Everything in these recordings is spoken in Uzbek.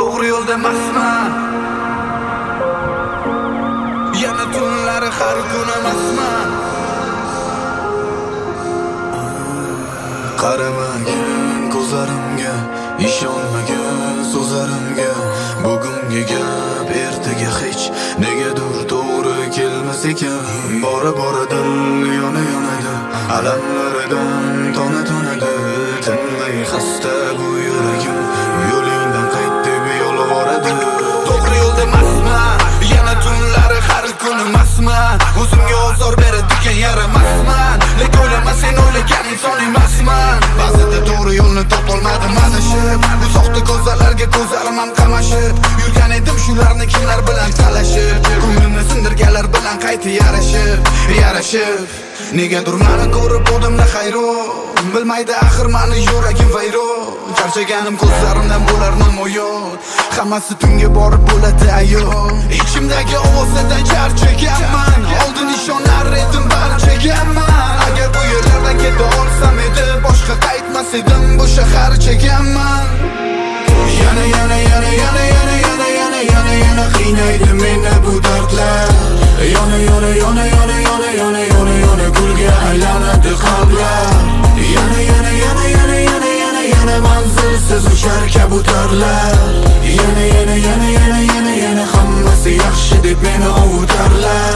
To'g'ri yo'lda emasman. Yana tunlari har kun emasman. Qaramagin ko'zlarimga, ishonmagin so'zlarimga. Bugungi gap ertaga hech negadir to'g'ri kelmas ekan. Bora dil yonadi, alamlaridan tonadi. Tinmay xasta bu yuragim, yo'lingdan qayt deb yolvoradi. To'g'ri yo'lda emasman, yana tunlari har kun emasman. O'zimga ozor beradigan yaramasman. Lekin o'ylama sen o'ylagan inson emasman. Ba'zida to'g'ri yo'lni topolmadim adashib. Bu soxta ko'zlarga ko'zlarim ham qamashib. Yurgan edim shularni kimlar bilan talashib. Ko'nglimni sindirganlar bilan qayta yarashib. Negadir meni ko'rib o'zimda hayron. Bilmaydi axir meni yuragim vayron. Charchaganim ko'zlarimdan bo'lar namoyon. Hammasi tunga borib bo'ladi ayon. Ichimdagi ovozidan charchaganman. Oldin ishonar edim barchaganman. Agar bu yerlardan keta olsam edi, boshqa qaytmas edim, bu shahar chekanman. Yana qiynaydi meni bu dardlar. Yana kulga aylanadi qalblar. Yana manzilsiz uchar kabutarlar. Yana hammasi yaxshi deb meni ovutarlar.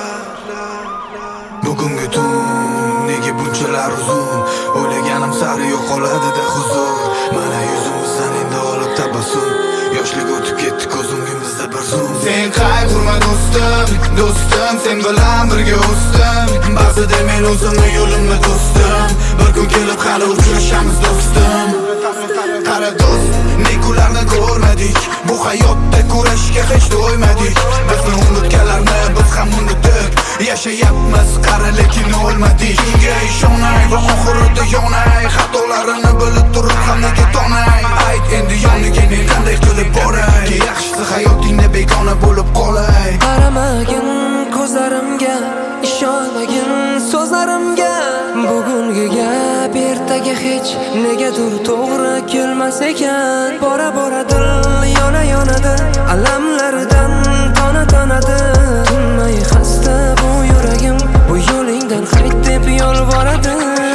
Bugungi tun nega bunchalar uzun? O'ylaganim sari yo'qoladi-da huzur. Mana yuzimizdan endi olib tabassum. Yoshlik o'tib ketdi ko'zingimizda bir zum. Sen qayg'urma do'stim, sen bilan birga o'sdim. Ba'zida men o'zimni yo'limni to'sdim. Bir kun kelib hali uchrashamiz do'stim. Qara do'st, negularni ko'rmadik. Bu hayotda kurashga hech do'ymadik. Bizni unutganlarni biz ham unutdik. Yashayapmiz qara lekin o'lmadik. Shunga ishonay va oxirida yonay. Xatolarini bilib turib ham nega tonay. Ayt endi yoniga men qanday qilib boray? Yaxshisi hayotingda begona bo'lib qolay. Qaramagin ko'zlarimga, ishonmagin so'zlarimga. Bugungi gap ertaga hech negadir to'g'ri kelmas ekan. Bora dil yonadi, alamlaridan tonadi. Tinmay xasta bu yuragim, bu yo'lingdan qayt deb yolvoradi.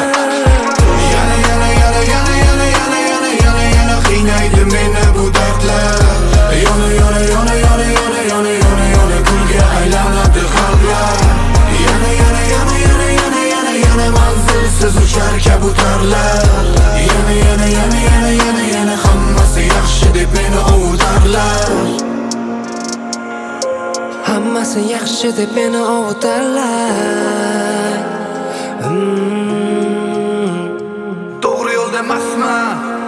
Yana qiynaydi meni bu dardlar. Yana kulga aylanadi qalblar. Yana manzilsiz uchar kabutarlar. Yana hammasi yaxshi deb meni ovutarlar. Hammasi yaxshi deb meni ovutarlar. To'g'ri yo'lda emasman.